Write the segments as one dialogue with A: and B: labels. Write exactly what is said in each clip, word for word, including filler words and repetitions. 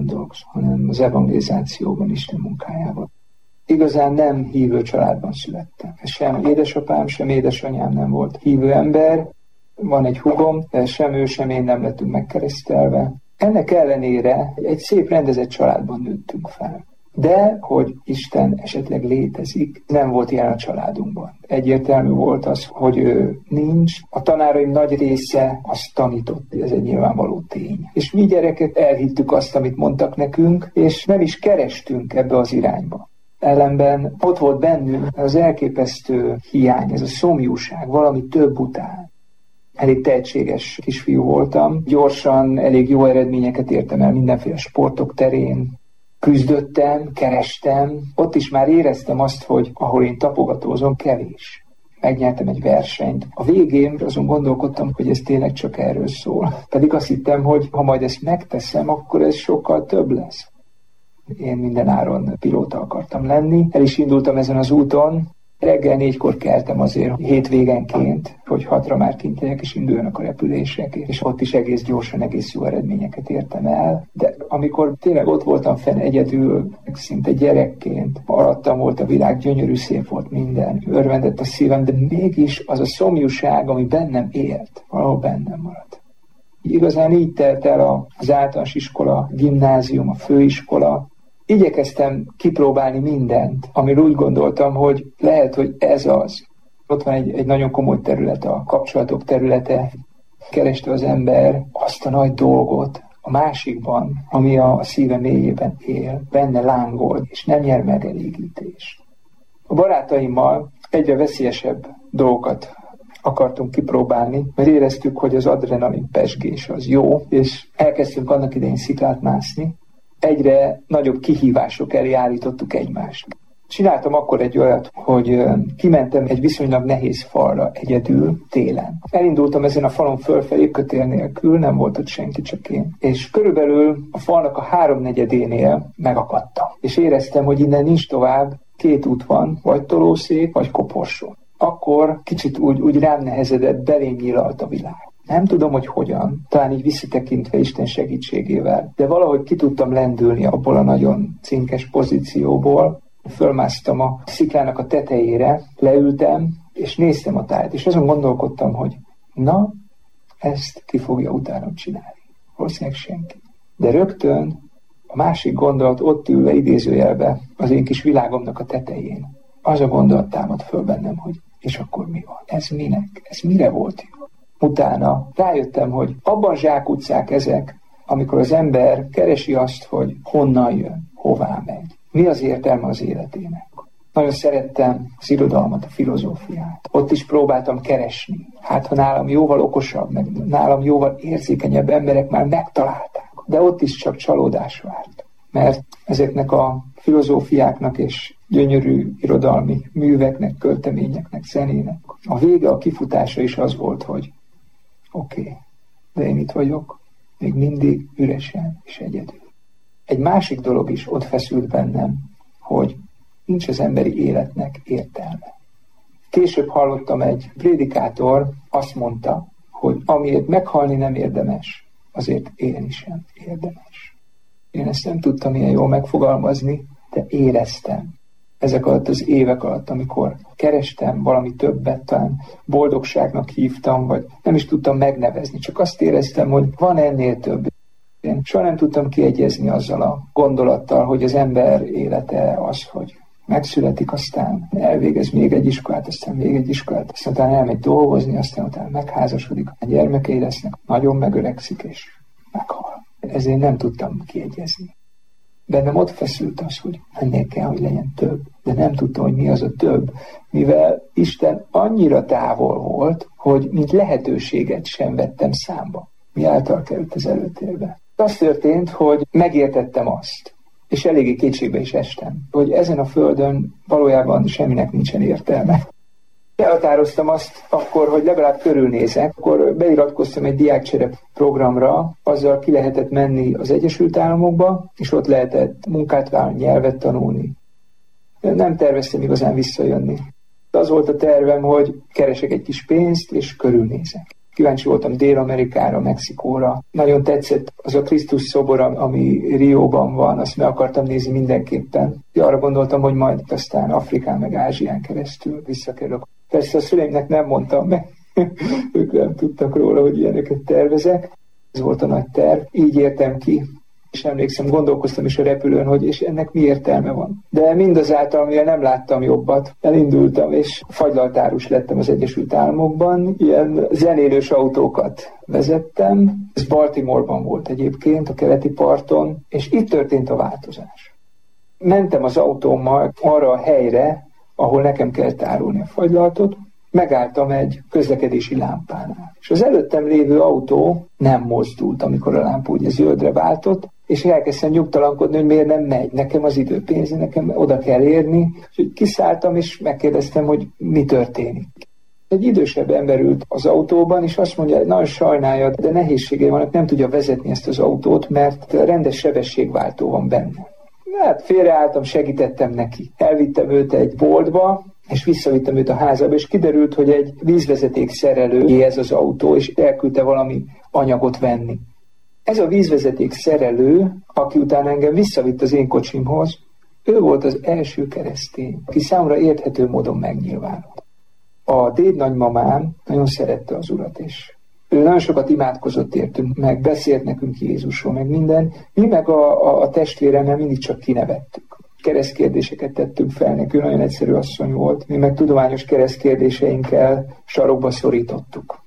A: vallásban dolgozom, hanem az evangelizációban, Isten munkájában. Igazán nem hívő családban születtem. Sem édesapám, sem édesanyám nem volt hívő ember. Van egy húgom, de sem ő, sem én nem lettünk megkeresztelve. Ennek ellenére egy szép rendezett családban nőttünk fel. De, hogy Isten esetleg létezik, nem volt ilyen a családunkban. Egyértelmű volt az, hogy ő nincs. A tanáraim nagy része azt tanított, ez egy nyilvánvaló tény. És mi gyerekek elhittük azt, amit mondtak nekünk, és nem is kerestünk ebbe az irányba. Ellenben ott volt bennünk az elképesztő hiány, ez a szomjúság, valami több után. Elég tehetséges kisfiú voltam, gyorsan elég jó eredményeket értem el mindenféle sportok terén, küzdöttem, kerestem, ott is már éreztem azt, hogy ahol én tapogatózom, kevés. Megnyertem egy versenyt. A végén azon gondolkodtam, hogy ez tényleg csak erről szól. Pedig azt hittem, hogy ha majd ezt megteszem, akkor ez sokkal több lesz. Én minden áron pilóta akartam lenni. El is indultam ezen az úton. Reggel négykor keltem azért hétvégenként, hogy hatra már kint legyek, és induljanak a repülések, és ott is egész gyorsan, egész jó eredményeket értem el. De amikor tényleg ott voltam fenn egyedül, szinte gyerekként, alattam volt a világ, gyönyörű, szép volt minden, örvendett a szívem, de mégis az a szomjúság, ami bennem élt, valahol bennem maradt. Igazán így telt el az általános iskola, gimnázium, a főiskola. Igyekeztem kipróbálni mindent, amiről úgy gondoltam, hogy lehet, hogy ez az. Ott van egy, egy nagyon komoly terület, a kapcsolatok területe. Kereste az ember azt a nagy dolgot a másikban, ami a szíve mélyében él, benne lángol, és nem nyer megelégítést. A barátaimmal egyre veszélyesebb dolgokat akartunk kipróbálni, mert éreztük, hogy az adrenalin pezsgés az jó, és elkezdtünk annak idején sziklát mászni. Egyre nagyobb kihívások elé állítottuk egymást. Csináltam akkor egy olyat, hogy kimentem egy viszonylag nehéz falra egyedül télen. Elindultam ezen a falon fölfelé kötél nélkül, nem volt ott senki, csak én. És körülbelül a falnak a háromnegyedénél megakadtam. És éreztem, hogy innen nincs tovább, két út van, vagy tolószék, vagy koporsó. Akkor kicsit úgy, úgy rám nehezedett, belém nyílalt a világ. Nem tudom, hogy hogyan, talán így visszatekintve Isten segítségével, de valahogy ki tudtam lendülni abból a nagyon cinkes pozícióból. Fölmásztam a sziklának a tetejére, leültem, és néztem a tájat, és azon gondolkodtam, hogy na, ezt ki fogja utánam csinálni. Valószínűleg senki. De rögtön a másik gondolat ott ülve idézőjelbe az én kis világomnak a tetején. Az a gondolat támad föl bennem, hogy és akkor mi van? Ez minek? Ez mire volt jó? Utána rájöttem, hogy abban zsákutcák ezek, amikor az ember keresi azt, hogy honnan jön, hová megy. Mi az értelme az életének? Nagyon szerettem az irodalmat, a filozófiát. Ott is próbáltam keresni. Hát, ha nálam jóval okosabb, meg nálam jóval érzékenyebb emberek már megtalálták. De ott is csak csalódás várt. Mert ezeknek a filozófiáknak és gyönyörű irodalmi műveknek, költeményeknek, zenének a vége, a kifutása is az volt, hogy oké, okay, de én itt vagyok, még mindig üresen és egyedül. Egy másik dolog is ott feszült bennem, hogy nincs az emberi életnek értelme. Később hallottam egy prédikátor, azt mondta, hogy amiért meghalni nem érdemes, azért élni sem érdemes. Én ezt nem tudtam ilyen jól megfogalmazni, de éreztem. Ezek alatt az évek alatt, amikor kerestem valami többet, talán boldogságnak hívtam, vagy nem is tudtam megnevezni, csak azt éreztem, hogy van ennél több. Én soha nem tudtam kiegyezni azzal a gondolattal, hogy az ember élete az, hogy megszületik, aztán elvégez még egy iskolát, aztán még egy iskolát, aztán utána elmegy dolgozni, aztán utána megházasodik, a gyermekei lesznek, nagyon megöregszik, és meghal. Ezért nem tudtam kiegyezni. Bennem ott feszült az, hogy ennél kell, hogy legyen több, de nem tudtam, hogy mi az a több, mivel Isten annyira távol volt, hogy mint lehetőséget sem vettem számba. Mi által került az előtérbe. Az történt, hogy megértettem azt, és eléggé kétségbe is estem, hogy ezen a földön valójában semminek nincsen értelme. Elhatároztam azt akkor, hogy legalább körülnézek, akkor beiratkoztam egy diákcsere programra, azzal ki lehetett menni az Egyesült Államokba, és ott lehetett munkát vállalni, nyelvet tanulni. Nem terveztem igazán visszajönni. Az volt a tervem, hogy keresek egy kis pénzt, és körülnézek. Kíváncsi voltam Dél-Amerikára, Mexikóra. Nagyon tetszett az a Krisztus szobor, ami Rióban van, azt meg akartam nézni mindenképpen. Arra gondoltam, hogy majd aztán Afrikán meg Ázsián keresztül visszakerülök. Persze a szüleimnek nem mondtam meg, ők nem tudtak róla, hogy ilyeneket tervezek. Ez volt a nagy terv. Így értem ki, és emlékszem, gondolkoztam is a repülőn, hogy és ennek mi értelme van. De mindazáltal, mivel nem láttam jobbat, elindultam, és fagylaltárus lettem az Egyesült Államokban. Ilyen zenélős autókat vezettem. Ez Baltimoreban volt egyébként, a keleti parton, és itt történt a változás. Mentem az autómmal arra a helyre, ahol nekem kell tárolni a fagylaltot, megálltam egy közlekedési lámpánál. És az előttem lévő autó nem mozdult, amikor a lámpa ugye zöldre váltott, és elkezdtem nyugtalankodni, hogy miért nem megy. Nekem az időpénz, nekem oda kell érni. És kiszálltam, és megkérdeztem, hogy mi történik. Egy idősebb ember ült az autóban, és azt mondja, hogy nagyon sajnálja, de nehézségei vannak, nem tudja vezetni ezt az autót, mert rendes sebességváltó van benne. Hát félreálltam, segítettem neki. Elvittem őt egy boltba, és visszavittem őt a házába, és kiderült, hogy egy vízvezeték szerelő ez az autó, és elküldte valami anyagot venni. Ez a vízvezeték szerelő, aki utána engem visszavitt az én kocsimhoz, ő volt az első keresztény, aki számomra érthető módon megnyilvánult. A dédnagymamám nagyon szerette az Urat, és ő nagyon sokat imádkozott értünk, meg beszélt nekünk Jézusról, meg minden. Mi meg a, a, a testvéremmel mindig csak kinevettük. Keresztkérdéseket tettünk fel, neki nagyon egyszerű asszony volt, mi meg tudományos keresztkérdéseinkkel sarokba szorítottuk.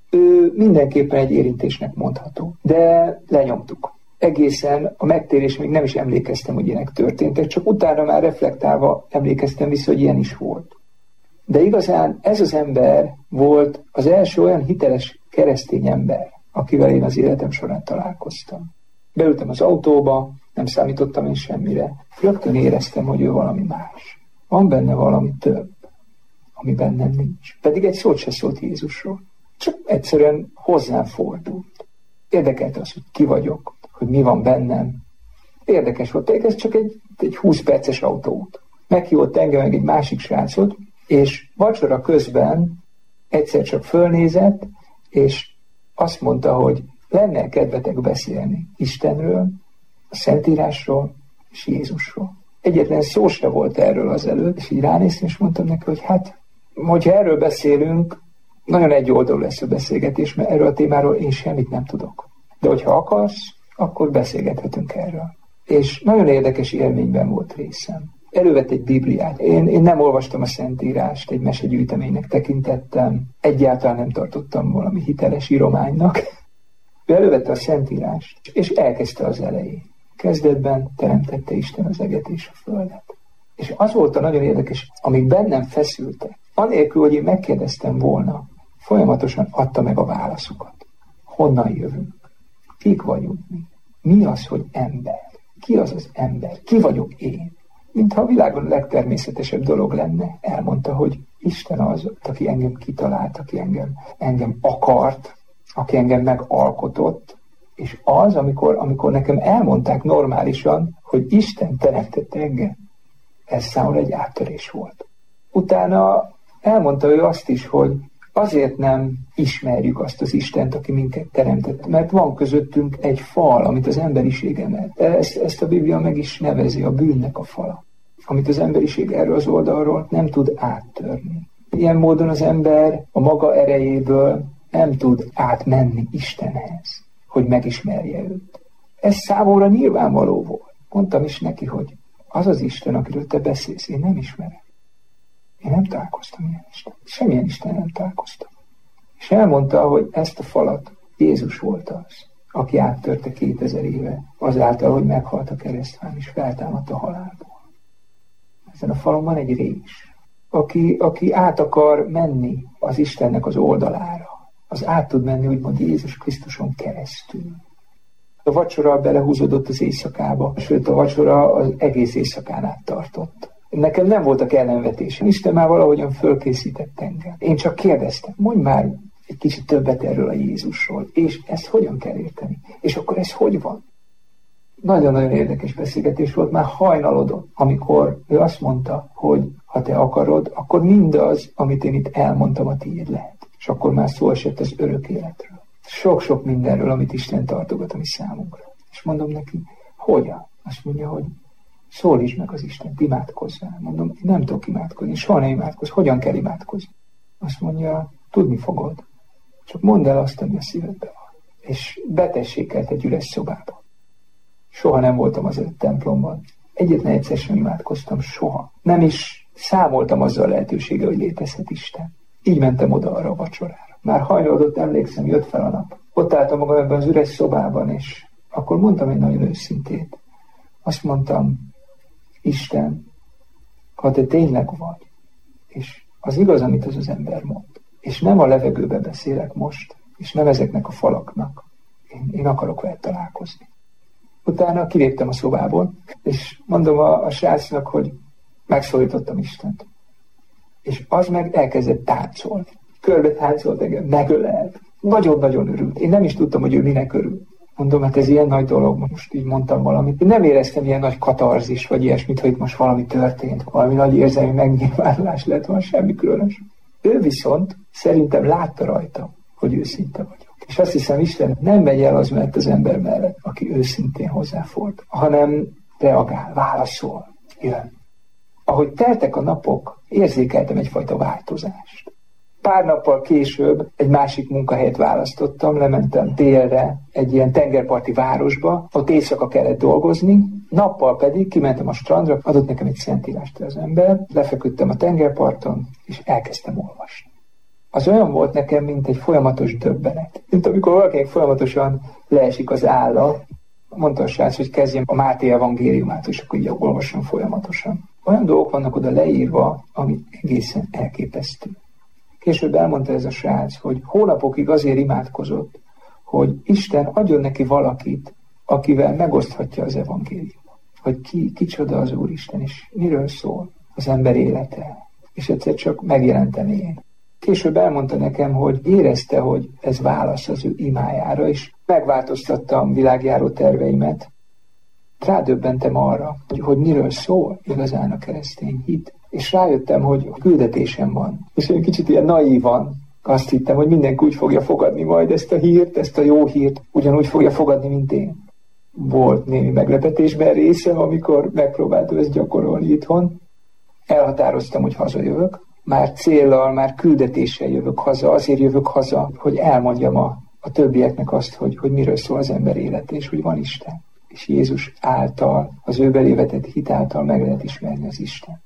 A: Ő mindenképpen egy érintésnek mondható, de lenyomtuk. Egészen a megtérés még nem is emlékeztem, hogy ilyenek történtek, csak utána már reflektálva emlékeztem vissza, hogy ilyen is volt. De igazán ez az ember volt az első olyan hiteles keresztény ember, akivel én az életem során találkoztam. Beültem az autóba, nem számítottam én semmire. Rögtön éreztem, hogy ő valami más. Van benne valami több, ami bennem nincs. Pedig egy szót se szólt Jézusról. Csak egyszerűen hozzám fordult. Érdekelte az, hogy ki vagyok, hogy mi van bennem. Érdekes volt, ez csak egy, egy húsz perces autóút. Meghívott engem meg egy másik srácot, és vacsora közben egyszer csak fölnézett, és azt mondta, hogy lenne kedvetek beszélni Istenről, a Szentírásról és Jézusról. Egyetlen szó se volt erről azelőtt, és így ránéztem, és mondtam neki, hogy hát, hogyha erről beszélünk, nagyon egyoldalú lesz a beszélgetés, mert erről a témáról én semmit nem tudok. De hogyha akarsz, akkor beszélgethetünk erről. És nagyon érdekes élményben volt részem. Elővett egy Bibliát. Én, én nem olvastam a Szentírást, egy mesegyűjteménynek tekintettem, egyáltalán nem tartottam valami hiteles írománynak. Ő elővette a Szentírást, és elkezdte az elején. Kezdetben teremtette Isten az eget és a földet. És az volt a nagyon érdekes, amíg bennem feszültek, anélkül, hogy én megkérdeztem volna, folyamatosan adta meg a válaszokat. Honnan jövünk? Kik vagyunk mi? Mi az, hogy ember? Ki az az ember? Ki vagyok én? Mintha a világon a legtermészetesebb dolog lenne. Elmondta, hogy Isten az, aki engem kitalált, aki engem, engem akart, aki engem megalkotott, és az, amikor, amikor nekem elmondták normálisan, hogy Isten teremtett engem, ez számomra egy áttörés volt. Utána elmondta ő azt is, hogy azért nem ismerjük azt az Istent, aki minket teremtett, mert van közöttünk egy fal, amit az emberiség emelt. Ezt, ezt a Biblia meg is nevezi, a bűnnek a fala, amit az emberiség erről az oldalról nem tud áttörni. Ilyen módon az ember a maga erejéből nem tud átmenni Istenhez, hogy megismerje őt. Ez számomra nyilvánvaló volt. Mondtam is neki, hogy az az Isten, akiről te beszélsz, én nem ismerem. Én nem találkoztam ilyen Isten. Semmilyen Isten nem találkoztam. És elmondta, hogy ezt a falat Jézus volt az, aki áttörte kétezer éve, azáltal, hogy meghalt a keresztfán, és feltámadt a halálból. Ezen a falon van egy rés, aki, aki át akar menni az Istennek az oldalára. Az át tud menni, úgymond Jézus Krisztuson keresztül. A vacsora belehúzódott az éjszakába, sőt a vacsora az egész éjszakán át tartott. Nekem nem voltak ellenvetésem. Isten már valahogyan fölkészített engem. Én csak kérdeztem, mondj már egy kicsit többet erről a Jézusról, és ezt hogyan kell érteni? És akkor ez hogy van? Nagyon-nagyon érdekes beszélgetés volt, már hajnalodott, amikor ő azt mondta, hogy ha te akarod, akkor mindaz, amit én itt elmondtam, a tiéd lehet. És akkor már szó esett az örök életről. Sok-sok mindenről, amit Isten tartogat a mi számunkra. És mondom neki, hogyan? Azt mondja, hogy szólítsd meg az Istent, imádkozzál. Mondom, én nem tudok imádkozni, soha nem imádkozni. Hogyan kell imádkozni? Azt mondja, tudni fogod. Csak mondd el azt, ami a szívedben van. És betessék egy üres szobába. Soha nem voltam az öt templomban. Egyetlen egyszer sem imádkoztam, soha. Nem is számoltam azzal a lehetőséggel, hogy létezhet Isten. Így mentem oda arra a vacsorára. Már hajnalodott, emlékszem, jött fel a nap. Ott álltam magam ebben az üres szobában, és akkor mondtam egy nagyon őszintét. Azt mondtam, Isten, ha te tényleg vagy, és az igaz, amit az az ember mond, és nem a levegőbe beszélek most, és nem ezeknek a falaknak, én, én akarok veled találkozni. Utána kiléptem a szobából, és mondom a, a srácnak, hogy megszólítottam Istent. És az meg elkezdett táncolni. Körbe táncolt engem, megölelt. Nagyon-nagyon örült. Én nem is tudtam, hogy ő minek örül. Mondom, hát ez ilyen nagy dolog, most így mondtam valamit. Én nem éreztem ilyen nagy katarzis, vagy ilyesmit, hogy most valami történt, valami nagy érzelmi megnyilvánulás lett, van semmi különös. Ő viszont szerintem látta rajtam, hogy őszinte vagyok. És azt hiszem, Isten nem megy el az mellett az ember mellett, aki őszintén hozzáfordul, hanem reagál, válaszol, jön. Ahogy teltek a napok, érzékeltem egyfajta változást. Pár nappal később egy másik munkahelyet választottam, lementem délre egy ilyen tengerparti városba, ott éjszaka kellett dolgozni, nappal pedig kimentem a strandra, adott nekem egy szentírást az ember, lefeküdtem a tengerparton, és elkezdtem olvasni. Az olyan volt nekem, mint egy folyamatos döbbenet. Mint amikor valakinek folyamatosan leesik az álla, mondta a srác, hogy kezdjem a Máté evangéliumát, és akkor így olvasom folyamatosan. Olyan dolgok vannak oda leírva, ami egészen elképesztő. Később elmondta ez a srác, hogy hónapokig azért imádkozott, hogy Isten adjon neki valakit, akivel megoszthatja az evangéliumot. Hogy ki, kicsoda az Úristen, és miről szól az ember élete. És egyszer csak megjelentem én. Később elmondta nekem, hogy érezte, hogy ez válasz az ő imájára, és megváltoztattam világjáró terveimet. Rádöbbentem arra, hogy, hogy miről szól igazán a keresztény hit. És rájöttem, hogy küldetésem van. És én kicsit ilyen naívan azt hittem, hogy mindenki úgy fogja fogadni majd ezt a hírt, ezt a jó hírt, ugyanúgy fogja fogadni, mint én. Volt némi meglepetésben részem, amikor megpróbáltam ezt gyakorolni itthon. Elhatároztam, hogy hazajövök. Már céllal, már küldetéssel jövök haza, azért jövök haza, hogy elmondjam a, a többieknek azt, hogy, hogy miről szól az ember élete, és hogy van Isten. És Jézus által, az ő belévetett hit által meg lehet ismerni az Istent.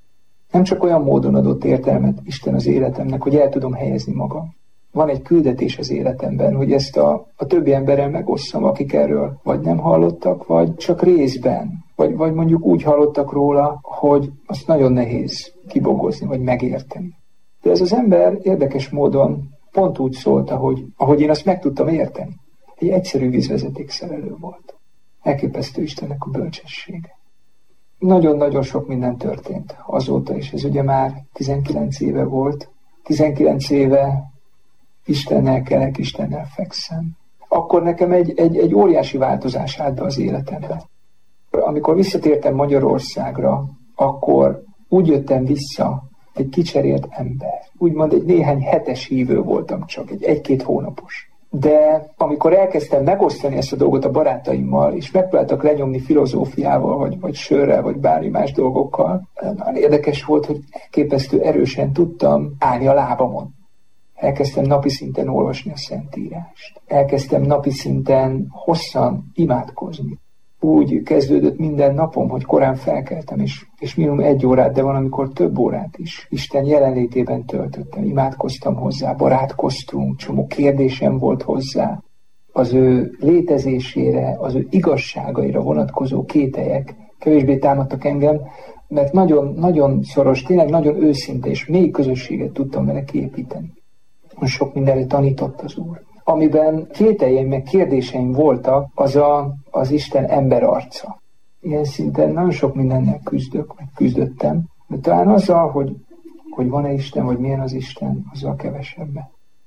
A: Nem csak olyan módon adott értelmet Isten az életemnek, hogy el tudom helyezni magam. Van egy küldetés az életemben, hogy ezt a, a többi emberrel megosszam, akik erről vagy nem hallottak, vagy csak részben, vagy, vagy mondjuk úgy hallottak róla, hogy azt nagyon nehéz kibogozni, vagy megérteni. De ez az ember érdekes módon pont úgy szólt, ahogy, ahogy én azt meg tudtam érteni. Egy egyszerű vízvezetékszerelő volt. Elképesztő Istennek a bölcsessége. Nagyon-nagyon sok minden történt azóta, és ez ugye már tizenkilenc éve volt. tizenkilenc éve Istennel kelek, Istennel fekszem. Akkor nekem egy, egy, egy óriási változás állt be az életembe. Amikor visszatértem Magyarországra, akkor úgy jöttem vissza, egy kicserélt ember. Úgymond egy néhány hetes hívő voltam csak, egy egy-két hónapos. De amikor elkezdtem megosztani ezt a dolgot a barátaimmal, és megpróbáltak lenyomni filozófiával, vagy, vagy sörrel, vagy bármi más dolgokkal, nagyon érdekes volt, hogy elképesztő erősen tudtam állni a lábamon. Elkezdtem napi szinten olvasni a Szentírást. Elkezdtem napi szinten hosszan imádkozni. Úgy kezdődött minden napom, hogy korán felkeltem, és, és minimum egy órát, de van, amikor több órát is Isten jelenlétében töltöttem. Imádkoztam hozzá, barátkoztunk, csomó kérdésem volt hozzá. Az ő létezésére, az ő igazságaira vonatkozó kételyek kevésbé támadtak engem, mert nagyon, nagyon szoros, tényleg nagyon őszinte és mély közösséget tudtam vele kiépíteni. Sok mindenre tanított az Úr. Amiben kételjeim meg kérdéseim voltak, az a, az Isten ember arca. Ilyen szinten nagyon sok mindennel küzdök, meg küzdöttem, de talán azzal, hogy, hogy van-e Isten, vagy milyen az Isten, azzal kevesebben.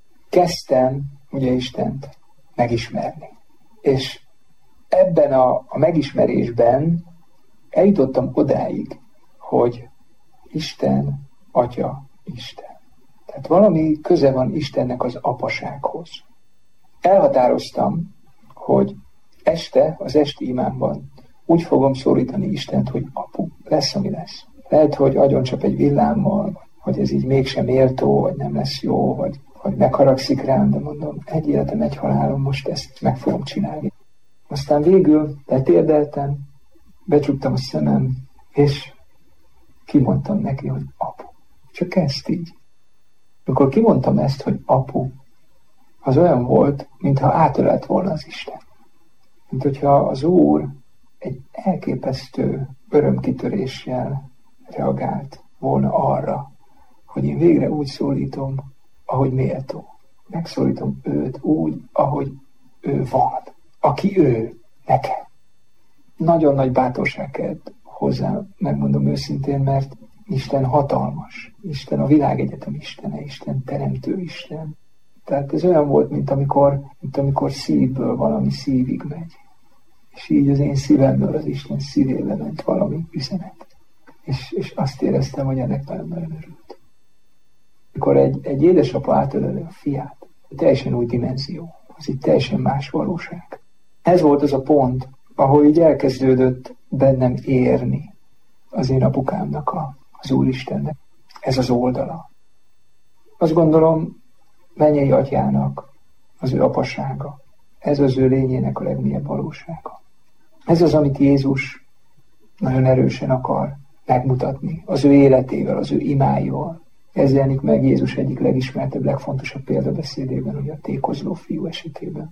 A: Kezdtem ugye Istent megismerni. És ebben a, a megismerésben eljutottam odáig, hogy Isten, Atya, Isten. Tehát valami köze van Istennek az apasághoz. Elhatároztam, hogy este, az esti imámban úgy fogom szólítani Istent, hogy apu, lesz, ami lesz. Lehet, hogy agyoncsap egy villámmal, hogy ez így mégsem méltó, vagy nem lesz jó, vagy, vagy megharagszik rám, de mondom, egy életem, egy halálom, most ezt meg fogom csinálni. Aztán végül letérdeltem, becsuktam a szemem, és kimondtam neki, hogy apu. Csak ezt így. Amikor kimondtam ezt, hogy apu, az olyan volt, mintha átölelt volna az Isten. Mint hogyha az Úr egy elképesztő örömkitöréssel reagált volna arra, hogy én végre úgy szólítom, ahogy méltó. Megszólítom őt úgy, ahogy ő van. Aki ő, nekem. Nagyon nagy bátorság kellett hozzá, megmondom őszintén, mert Isten hatalmas. Isten a világegyetem Istene, Isten teremtő Isten. Tehát ez olyan volt, mint amikor, mint amikor szívből valami szívig megy. És így az én szívemből az Isten szívébe ment valami üzenet. És, és azt éreztem, hogy ennek nagyon-nagyon örült. Amikor egy, egy édesapa átöleli a fiát, teljesen új dimenzió. Az egy teljesen más valóság. Ez volt az a pont, ahol így elkezdődött bennem érni az én apukámnak, a, az Úristennek. Ez az oldala. Azt gondolom, mennyei atyának az ő apasága. Ez az ő lényének a legmélyebb valósága. Ez az, amit Jézus nagyon erősen akar megmutatni az ő életével, az ő imáival. Ez jelenik meg Jézus egyik legismertebb, legfontosabb példabeszédében, ugye a tékozló fiú esetében.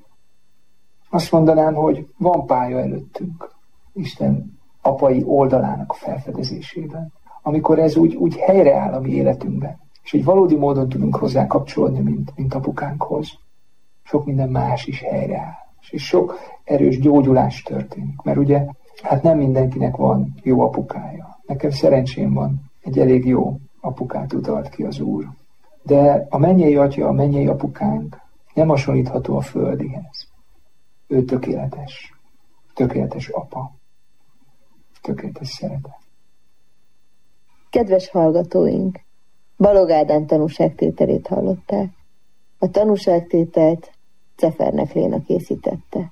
A: Azt mondanám, hogy van pálya előttünk Isten apai oldalának a felfedezésében, amikor ez úgy, úgy helyreáll a mi életünkben, és egy valódi módon tudunk hozzá kapcsolódni, mint, mint apukánkhoz. Sok minden más is helyreáll, és sok erős gyógyulás történik, mert ugye hát nem mindenkinek van jó apukája. Nekem szerencsém van, egy elég jó apukát utalt ki az Úr. De a mennyei atya, a mennyei apukánk nem hasonlítható a földihez. Ő tökéletes. Tökéletes apa. Tökéletes szeretet.
B: Kedves hallgatóink! Balogh Ádám tanúságtételét hallották. A tanúságtételt Cefernek Léna készítette.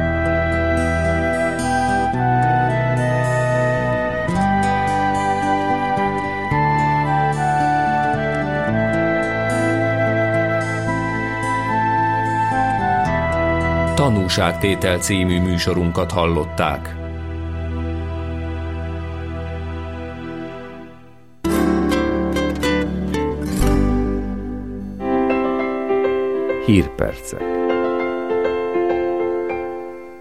C: Tanúságtétel című műsorunkat hallották. Hírpercek.